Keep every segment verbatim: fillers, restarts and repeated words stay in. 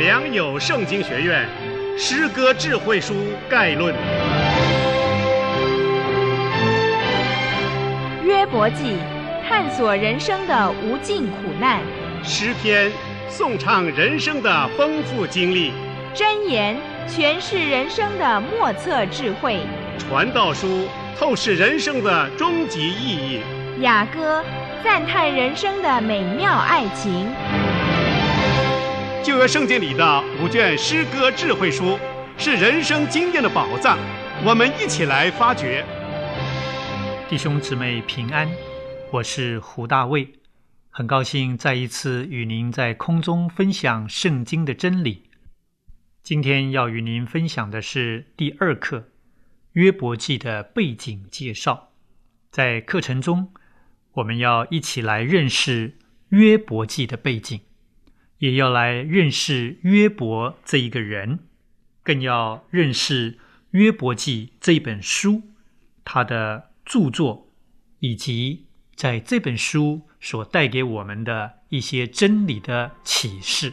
良友圣经学院诗歌智慧书概论。 约伯记，探索人生的无尽苦难； 诗篇，颂唱人生的丰富经历； 箴言，诠释人生的莫测智慧； 传道书，透视人生的终极意义； 雅歌，赞叹人生的美妙爱情。 旧约圣经里的五卷诗歌智慧书，是人生经验的宝藏，我们一起来发掘。 弟兄姊妹平安，我是胡大卫，很高兴再一次与您在空中分享圣经的真理。今天要与您分享的是第二课约伯记的背景介绍。在课程中，我们要一起来认识约伯记的背景，也要来认识约伯这一个人，更要认识约伯记这本书，它的著作，以及在这本书所带给我们的一些真理的启示。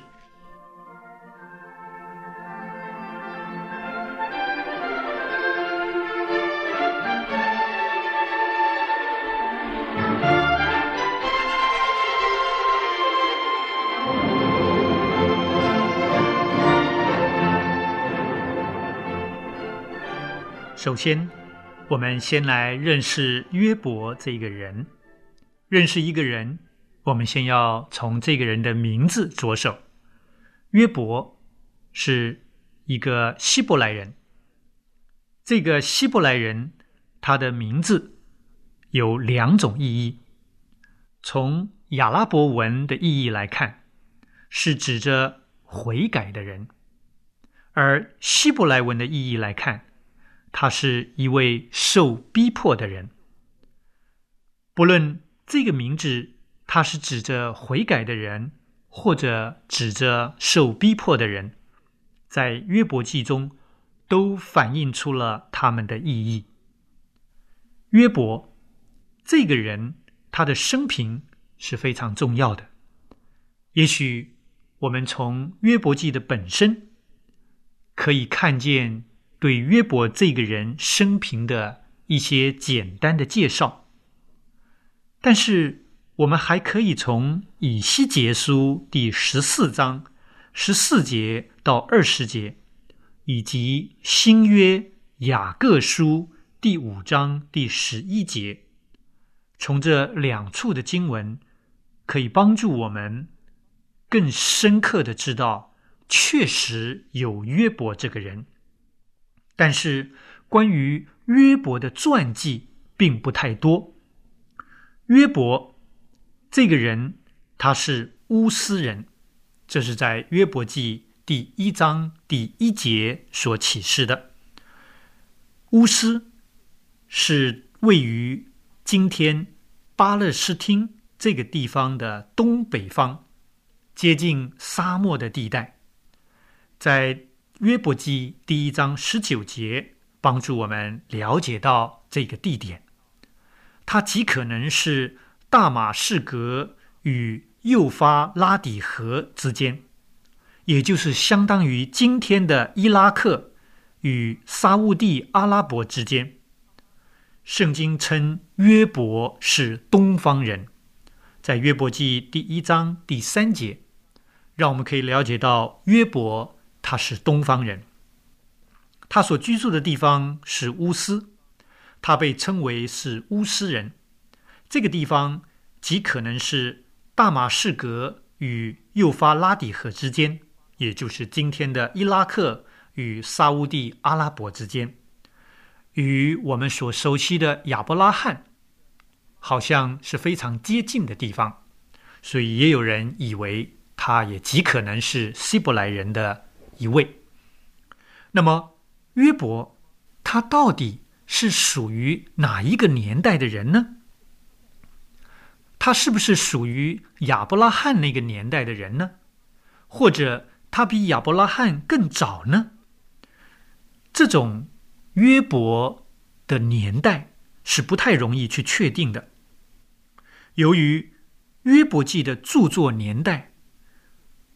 首先，我们先来认识约伯这个人。认识一个人，我们先要从这个人的名字着手。约伯是一个希伯来人。这个希伯来人，他的名字有两种意义。从亚拉伯文的意义来看，是指着悔改的人；而希伯来文的意义来看，他是一位受逼迫的人。不论这个名字他是指着悔改的人，或者指着受逼迫的人，在约伯记中都反映出了他们的意义。约伯这个人，他的生平是非常重要的。也许我们从约伯记的本身可以看见对约伯这个人生平的一些简单的介绍，但是我们还可以从以西结书第十四章十四节到二十节，以及新约雅各书第五章第十一节，从这两处的经文可以帮助我们更深刻地知道，确实有约伯这个人。但是关于约伯的传记并不太多。约伯这个人，他是乌斯人，这是在约伯记第一章第一节所启示的。乌斯是位于今天巴勒斯汀这个地方的东北方，接近沙漠的地带。在约伯记第一章十九节帮助我们了解到这个地点，它极可能是大马士革与幼发拉底河之间，也就是相当于今天的伊拉克与沙烏地阿拉伯之间。圣经称约伯是东方人，在约伯记第一章第三节，让我们可以了解到约伯他是东方人。他所居住的地方是乌斯，他被称为是乌斯人。这个地方极可能是大马士革与幼发拉底河之间，也就是今天的伊拉克与沙烏地阿拉伯之间，与我们所熟悉的亚伯拉罕好像是非常接近的地方，所以也有人以为他也极可能是希伯来人的一位。那么约伯他到底是属于哪一个年代的人呢？他是不是属于亚伯拉罕那个年代的人呢？或者他比亚伯拉罕更早呢？这种约伯的年代是不太容易去确定的。由于约伯记的著作年代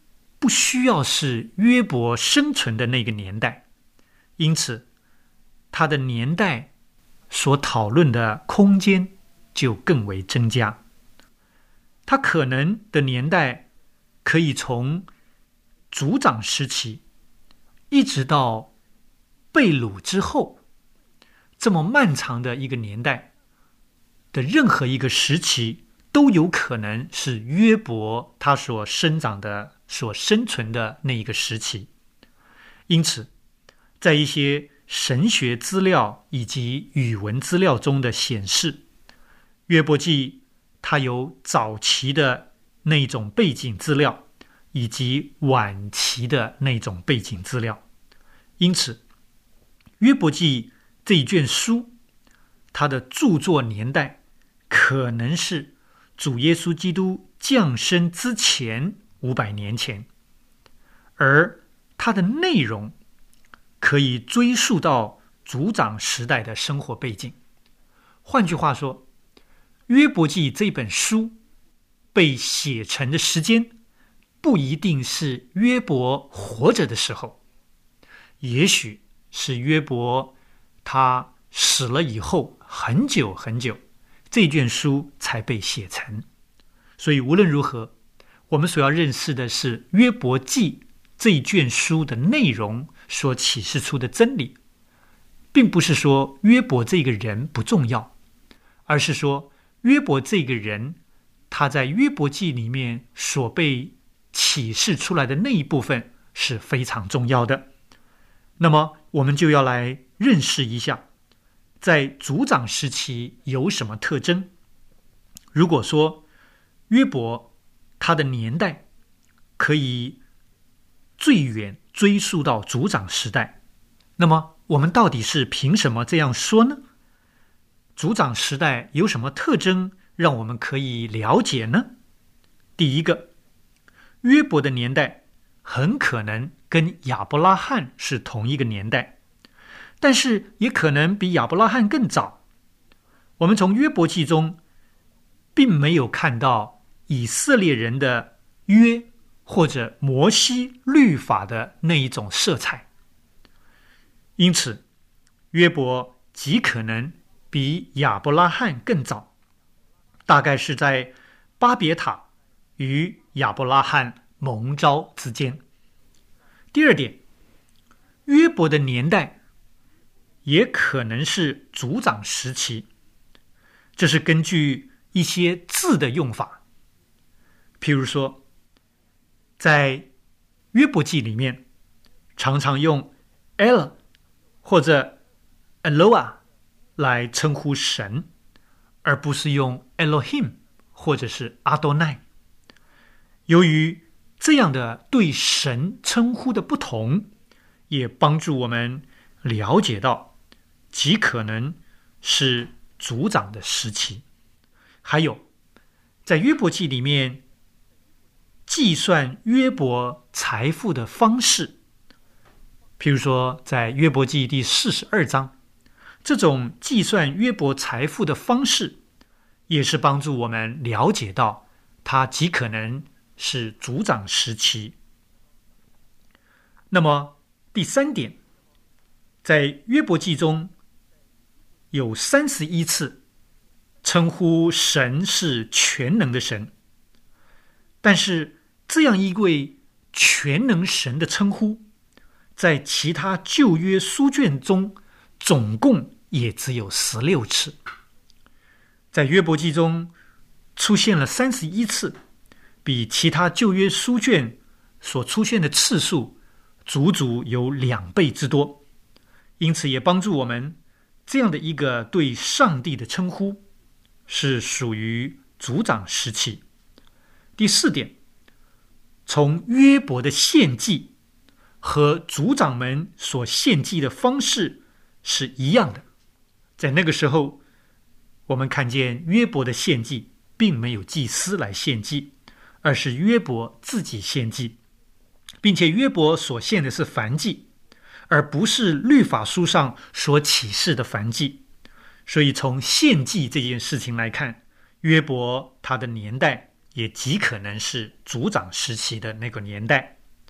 不需要是约伯生存的那个年代，因此他的年代所讨论的空间就更为增加。他可能的年代可以从族长时期一直到被掳之后，这么漫长的一个年代的任何一个时期都有可能是约伯他所生长的、所生存的那一个时期。因此在一些神学资料以及语文资料中的显示，约伯记它有早期的那种背景资料以及晚期的那种背景资料。因此约伯记这一卷书，它的著作年代可能是主耶稣基督降生之前五百年前，而它的内容可以追溯到族长时代的生活背景。换句话说，约伯记这本书被写成的时间不一定是约伯活着的时候，也许是约伯他死了以后很久很久，这卷书才被写成。所以无论如何，我们所要认识的是约伯记这一卷书的内容所启示出的真理，并不是说约伯这个人不重要，而是说约伯这个人他在约伯记里面所被启示出来的那一部分是非常重要的。那么我们就要来认识一下在族长时期有什么特征。如果说约伯他的年代可以最远追溯到族长时代，那么我们到底是凭什么这样说呢？族长时代有什么特征让我们可以了解呢？第一个，约伯的年代很可能跟亚伯拉罕是同一个年代，但是也可能比亚伯拉罕更早。我们从约伯记中并没有看到以色列人的约或者摩西律法的那一种色彩，因此约伯极可能比亚伯拉罕更早，大概是在巴别塔与亚伯拉罕蒙召之间。第二点，约伯的年代也可能是族长时期，这是根据一些字的用法。譬如说在约伯记里面常常用 El 或者 Eloah 来称呼神，而不是用 Elohim 或者是 Adonai。 由于这样的对神称呼的不同，也帮助我们了解到极可能是族长的时期。还有在约伯记里面计算约伯财富的方式，譬如说在约伯记第四十二章，这种计算约伯财富的方式也是帮助我们了解到他极可能是族长时期。那么第三点，在约伯记中有三十一次称呼神是全能的神，但是这样一位全能神的称呼在其他旧约书卷中总共也只有十六次。在约伯记中出现了三十一次，比其他旧约书卷所出现的次数足足有两倍之多。因此也帮助我们，这样的一个对上帝的称呼是属于族长时期。第四点，从约伯的献祭和族长们所献祭的方式是一样的。在那个时候，我们看见约伯的献祭并没有祭司来献祭，而是约伯自己献祭，并且约伯所献的是燔祭，而不是律法书上所启示的燔祭。所以从献祭这件事情来看，约伯他的年代也极可能是族长时期的那个年代。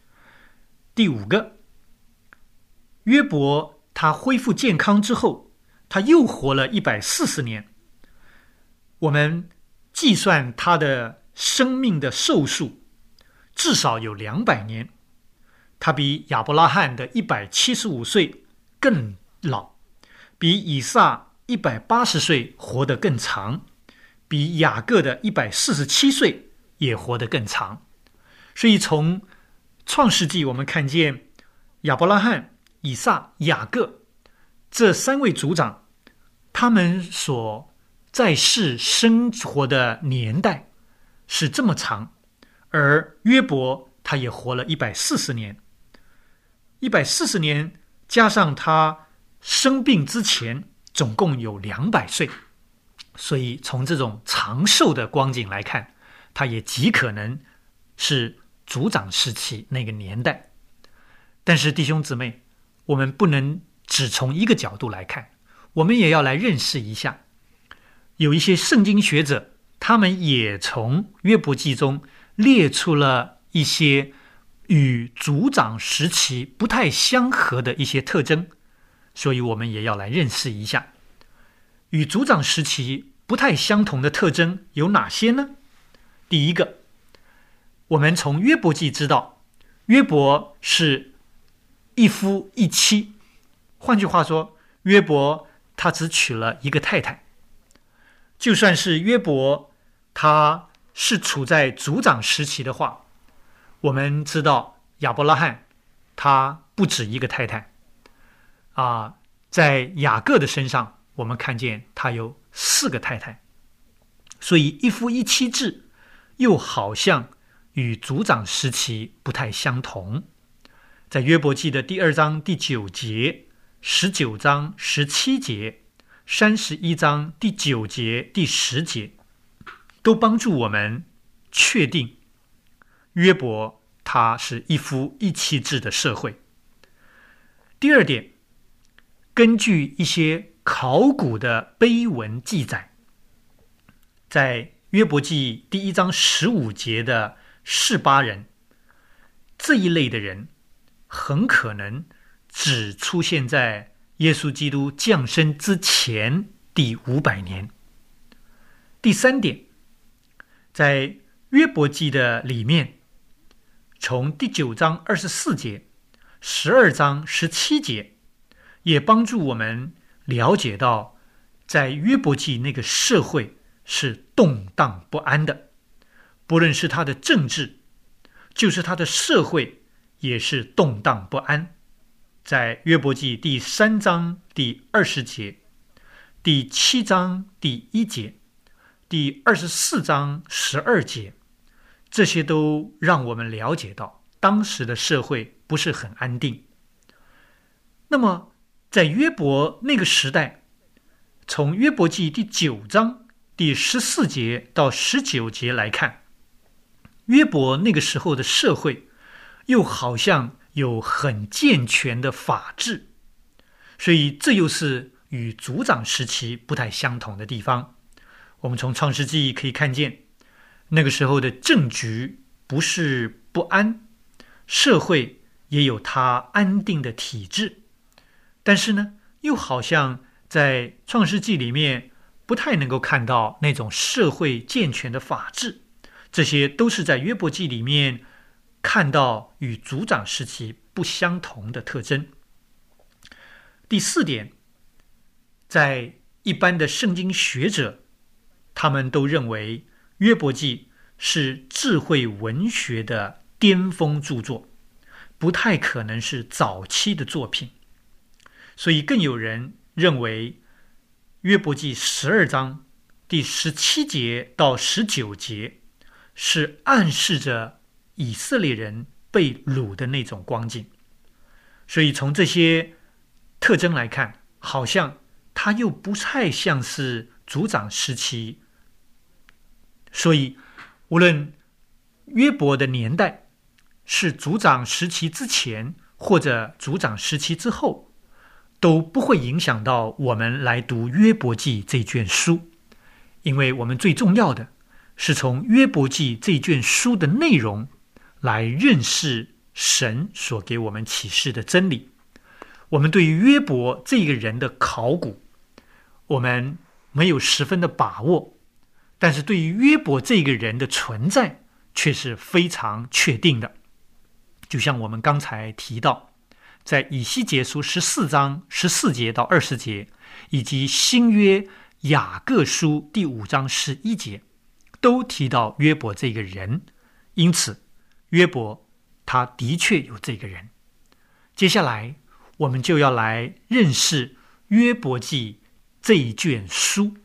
第五个，约伯他恢复健康之后，他又活了一百四十年。我们计算他的生命的寿数，至少有两百年。他比亚伯拉罕的一百七十五岁更老，比以撒一百八十岁活得更长，比雅各的一百四十七岁也活得更长。所以从创世纪我们看见亚伯拉罕、以撒、雅各这三位族长，他们所在世生活的年代是这么长，而约伯他也活了一百四十年。一百四十年加上他生病之前总共有两百岁，所以从这种长寿的光景来看，他也极可能是族长时期那个年代。但是弟兄姊妹，我们不能只从一个角度来看，我们也要来认识一下，有一些圣经学者，他们也从约伯记中列出了一些与族长时期不太相合的一些特征，所以我们也要来认识一下与族长时期不太相同的特征有哪些呢？第一个，我们从约伯记知道，约伯是一夫一妻，换句话说，约伯他只娶了一个太太。就算是约伯他是处在族长时期的话，我们知道亚伯拉罕他不止一个太太啊，在雅各的身上我们看见他有四个太太，所以一夫一妻制又好像与族长时期不太相同。在约伯记的第二章第九节、十九章十七节、三十一章第九节、第十节，都帮助我们确定约伯他是一夫一妻制的社会。第二点，根据一些考古的碑文记载，在约伯记第一章十五节的示巴人，这一类的人很可能只出现在耶稣基督降生之前第五百年。第三点，在约伯记的里面，从第九章二十四节、十二章十七节，也帮助我们了解到，在约伯记那个社会是动荡不安的，不论是他的政治，就是他的社会也是动荡不安。在约伯记第三章第二十节、第七章第一节、第二十四章十二节，这些都让我们了解到当时的社会不是很安定。那么在约伯那个时代，从约伯记第九章第十四节到十九节来看，约伯那个时候的社会又好像有很健全的法治，所以这又是与族长时期不太相同的地方。我们从创世纪可以看见，那个时候的政局不是不安，社会也有它安定的体制，但是呢，又好像在创世纪里面不太能够看到那种社会健全的法治，这些都是在约伯记里面看到与族长时期不相同的特征。第四点，在一般的圣经学者，他们都认为约伯记是智慧文学的巅峰著作，不太可能是早期的作品。所以更有人认为约伯记十二章第十七节到十九节是暗示着以色列人被掳的那种光景。所以从这些特征来看，好像它又不太像是族长时期。所以无论约伯的年代是族长时期之前或者族长时期之后，都不会影响到我们来读约伯记这卷书。因为我们最重要的是从约伯记这卷书的内容来认识神所给我们启示的真理。我们对于约伯这个人的考古，我们没有十分的把握，但是对于约伯这个人的存在却是非常确定的。就像我们刚才提到，在以西结书十四章十四节到二十节，以及新约雅各书第五章十一节，都提到约伯这个人。因此约伯他的确有这个人。接下来我们就要来认识约伯记这一卷书。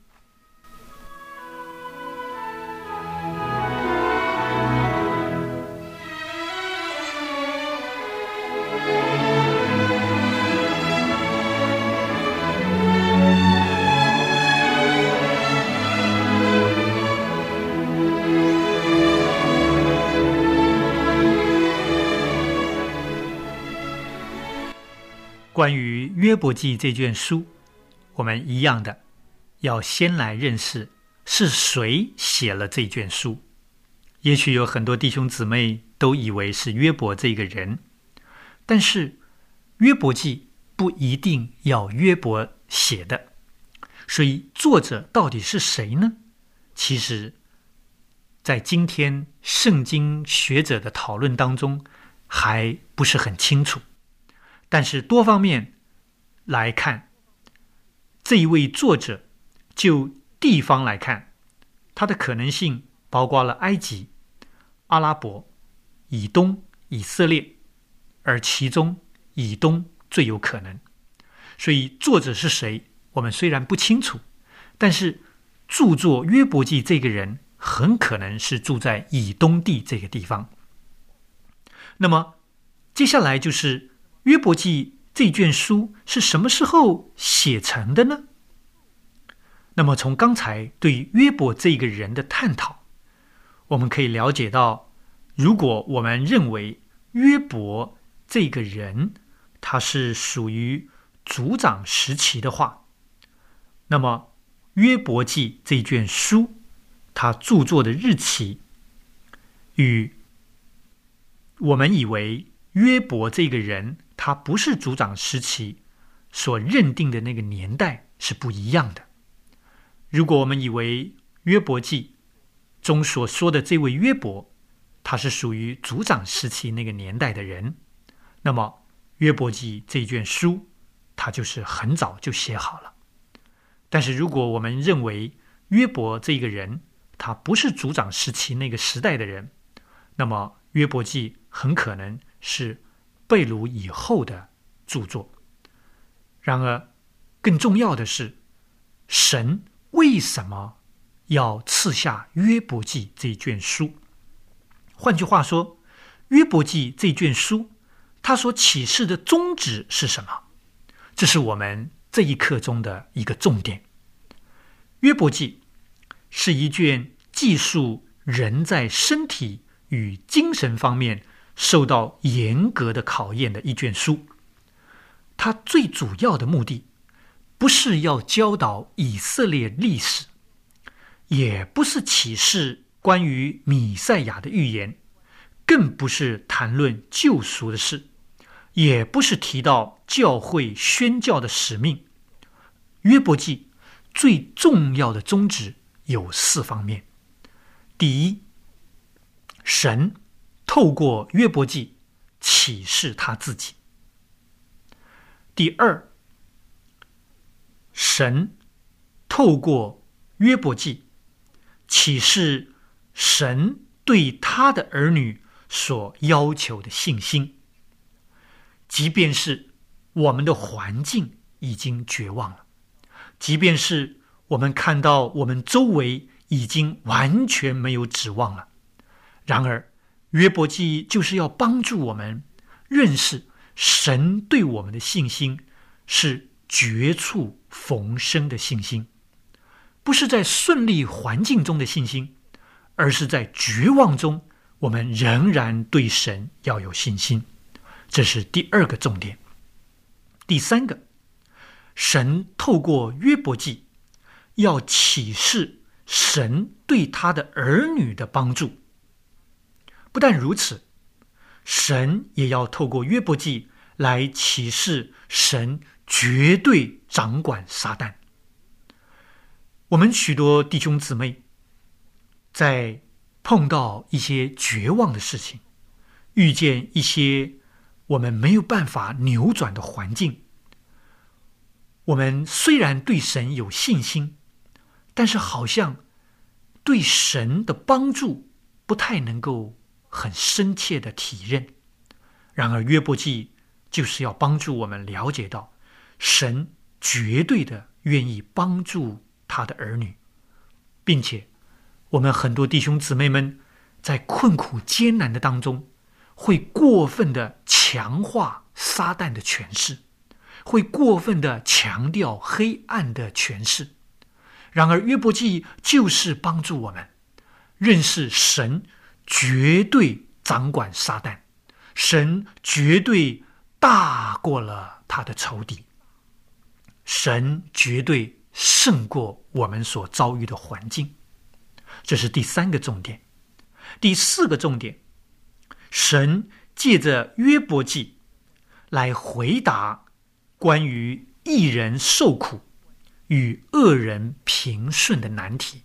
关于约伯记这卷书，我们一样的要先来认识是谁写了这卷书。也许有很多弟兄姊妹都以为是约伯这个人，但是约伯记不一定要约伯写的，所以作者到底是谁呢？其实在今天圣经学者的讨论当中还不是很清楚。但是多方面来看，这一位作者就地方来看，他的可能性包括了埃及、阿拉伯、以东、以色列，而其中以东最有可能。所以作者是谁，我们虽然不清楚，但是著作约伯记这个人很可能是住在以东地这个地方。那么接下来就是约伯记这卷书是什么时候写成的呢？那么从刚才对约伯这个人的探讨，我们可以了解到，如果我们认为约伯这个人他是属于族长时期的话，那么约伯记这卷书他著作的日期与我们以为约伯这个人他不是族长时期所认定的那个年代是不一样的。如果我们以为约伯记中所说的这位约伯他是属于族长时期那个年代的人，那么约伯记这卷书他就是很早就写好了。但是如果我们认为约伯这个人他不是族长时期那个时代的人，那么约伯记很可能是被掳以后的著作。然而更重要的是，神为什么要赐下约伯记这卷书？换句话说，约伯记这卷书它所启示的宗旨是什么？这是我们这一课中的一个重点。约伯记是一卷记述人在身体与精神方面受到严格的考验的一卷书。它最主要的目的不是要教导以色列历史，也不是启示关于弥赛亚的预言，更不是谈论救赎的事，也不是提到教会宣教的使命。约伯记最重要的宗旨有四方面。第一，神透过约伯记启示他自己。第二，神透过约伯记启示神对他的儿女所要求的信心，即便是我们的环境已经绝望了，即便是我们看到我们周围已经完全没有指望了，然而约伯记就是要帮助我们认识神对我们的信心是绝处逢生的信心，不是在顺利环境中的信心，而是在绝望中我们仍然对神要有信心。这是第二个重点。第三个，神透过约伯记要启示神对他的儿女的帮助。不但如此， 神也要透过约伯记来启示神绝对掌管撒旦。我们许多弟兄姊妹在碰到一些绝望的事情，遇见一些我们没有办法扭转的环境，我们虽然对神有信心，但是好像对神的帮助不太能够很深切的体认。然而约伯记就是要帮助我们了解到，神绝对的愿意帮助他的儿女，并且我们很多弟兄姊妹们在困苦艰难的当中，会过分的强化撒旦的权势，会过分的强调黑暗的权势。然而约伯记就是帮助我们认识神绝对掌管撒旦，神绝对大过了他的仇敌，神绝对胜过我们所遭遇的环境。这是第三个重点。第四个重点，神借着约伯记来回答关于义人受苦与恶人平顺的难题。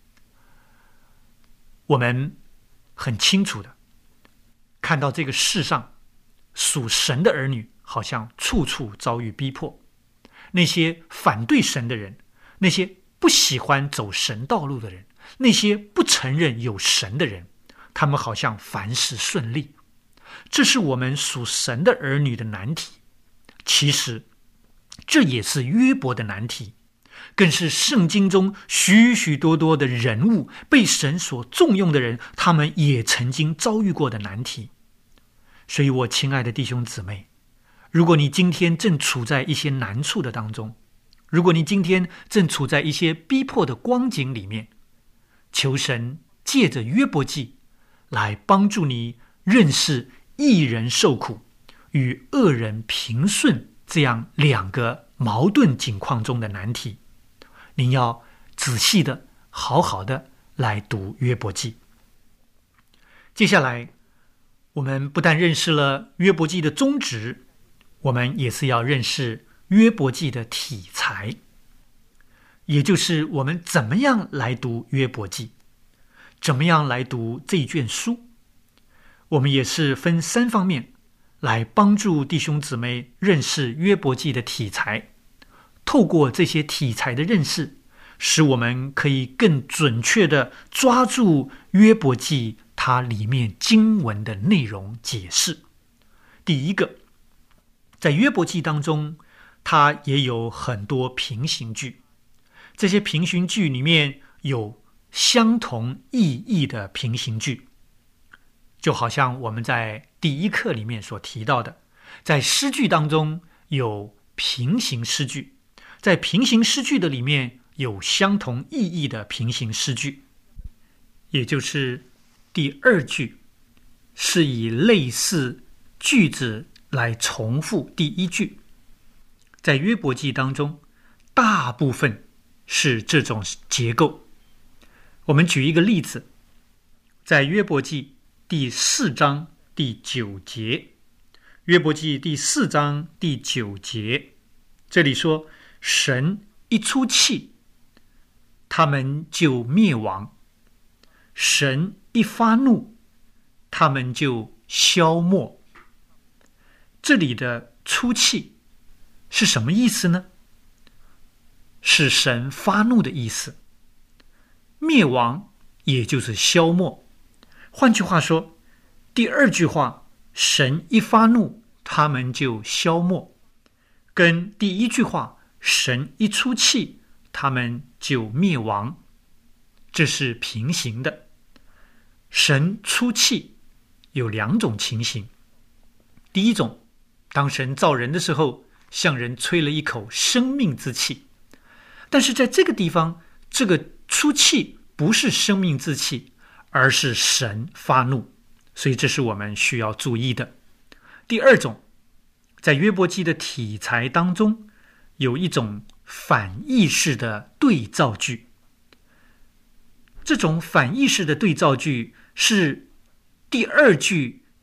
我们很清楚的看到这个世上属神的儿女好像处处遭遇逼迫，那些反对神的人，那些不喜欢走神道路的人，那些不承认有神的人，他们好像凡事顺利。这是我们属神的儿女的难题，其实这也是约伯的难题，更是圣经中许许多多的人物，被神所重用的人，他们也曾经遭遇过的难题。所以我亲爱的弟兄姊妹，如果你今天正处在一些难处的当中，如果你今天正处在一些逼迫的光景里面，求神借着约伯记来帮助你认识义人受苦与恶人平顺这样两个矛盾境况中的难题。您要仔细的好好的来读约伯记。接下来我们不但认识了约伯记的宗旨，我们也是要认识约伯记的体裁，也就是我们怎么样来读约伯记，怎么样来读这一卷书。我们也是分三方面来帮助弟兄姊妹认识约伯记的体裁，透过这些体裁的认识，使我们可以更准确地抓住约伯记它里面经文的内容解释。第一个，在约伯记当中，它也有很多平行句，这些平行句里面有相同意义的平行句，就好像我们在第一课里面所提到的，在诗句当中有平行诗句，在平行诗句的里面有相同意义的平行诗句，也就是第二句是以类似句子来重复第一句。在约伯记当中，大部分是这种结构。我们举一个例子，在约伯记第四章第九节，约伯记第四章第九节，这里说，神一出气，他们就灭亡；神一发怒，他们就消没。这里的出气是什么意思呢？是神发怒的意思。灭亡也就是消没。换句话说，第二句话神一发怒他们就消没，跟第一句话神一出气他们就灭亡，这是平行的。神出气有两种情形，第一种，当神造人的时候向人吹了一口生命之气，但是在这个地方，这个出气不是生命之气，而是神发怒，所以这是我们需要注意的。第二种，在约伯记的体裁当中，有一种反义式的对照句。这种反义式的对照句是第二句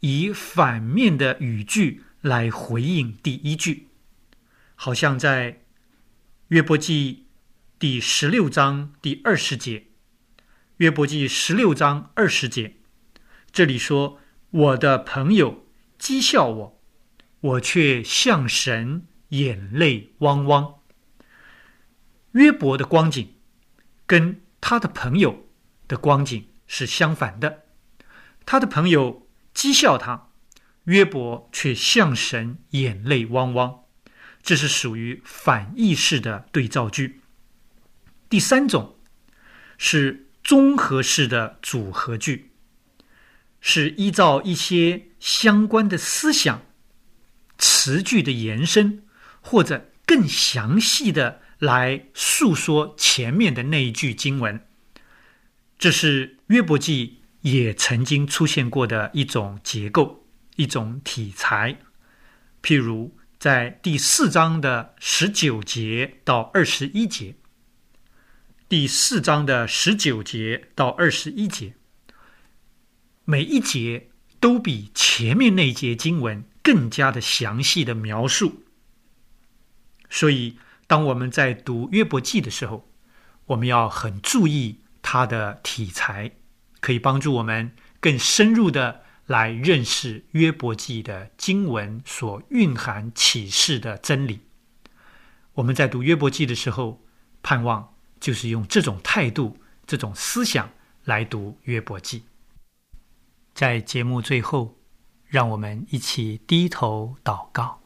以反面的语句来回应第一句，好像在约伯记第十六章第二十节，约伯记十六章二十节，这里说，我的朋友讥笑我，我却向神眼泪汪汪。约伯的光景跟他的朋友的光景是相反的，他的朋友讥笑他，约伯却向神眼泪汪汪，这是属于反义式的对照句。第三种是综合式的组合句，是依照一些相关的思想、词句的延伸，或者更详细的来述说前面的那一句经文。这是约伯记也曾经出现过的一种结构，一种题材。譬如在第四章的十九节到二十一节，第四章的十九节到二十一节，每一节都比前面那一节经文更加的详细的描述。所以当我们在读约伯记的时候，我们要很注意它的题材，可以帮助我们更深入的来认识约伯记的经文所蕴含启示的真理。我们在读约伯记的时候，盼望就是用这种态度、这种思想来读约伯记。在节目最后，让我们一起低头祷告。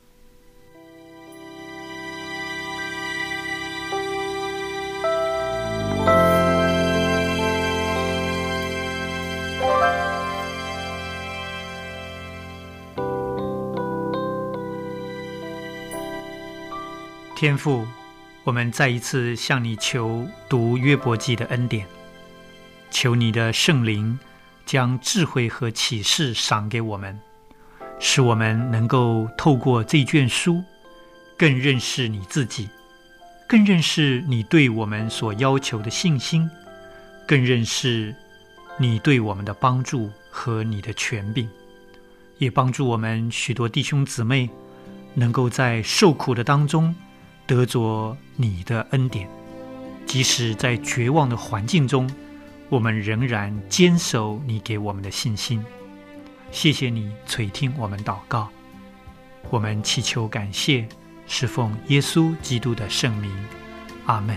天父，我们再一次向你求读约伯记的恩典，求你的圣灵将智慧和启示赏给我们，使我们能够透过这卷书更认识你自己，更认识你对我们所要求的信心，更认识你对我们的帮助和你的权柄，也帮助我们许多弟兄姊妹能够在受苦的当中得着你的恩典，即使在绝望的环境中，我们仍然坚守你给我们的信心。谢谢你垂听我们祷告，我们祈求感谢，是奉耶稣基督的圣名，阿们。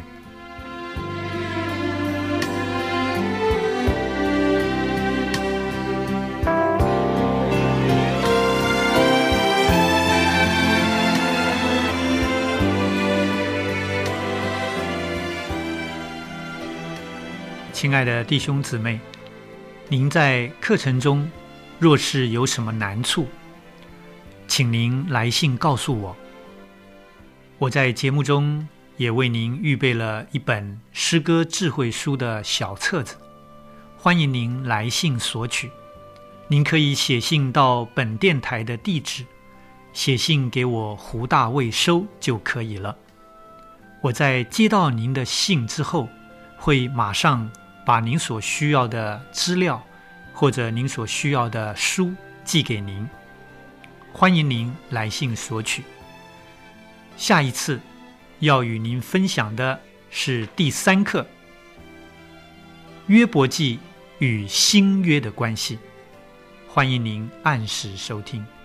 亲爱的弟兄姊妹，您在课程中若是有什么难处，请您来信告诉我。我在节目中也为您预备了一本诗歌智慧书的小册子，欢迎您来信索取。您可以写信到本电台的地址，写信给我胡大卫收就可以了。我在接到您的信之后，会马上把您所需要的资料或者您所需要的书寄给您，欢迎您来信索取。下一次要与您分享的是第三课，约伯记与新约的关系，欢迎您按时收听。